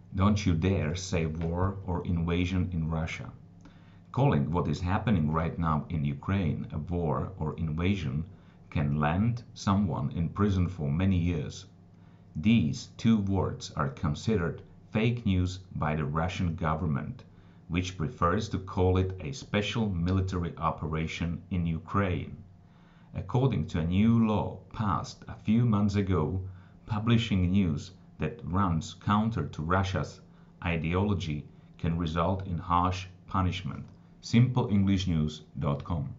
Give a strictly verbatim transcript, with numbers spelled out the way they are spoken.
Don't you dare say war or invasion in Russia. Calling what is happening right now in Ukraine a war or invasion can land someone in prison for many years. These two words are considered fake news by the Russian government, which prefers to call it a special military operation in Ukraine. According to a new law passed a few months ago, publishing news that runs counter to Russia's ideology can result in harsh punishment. simple english news dot com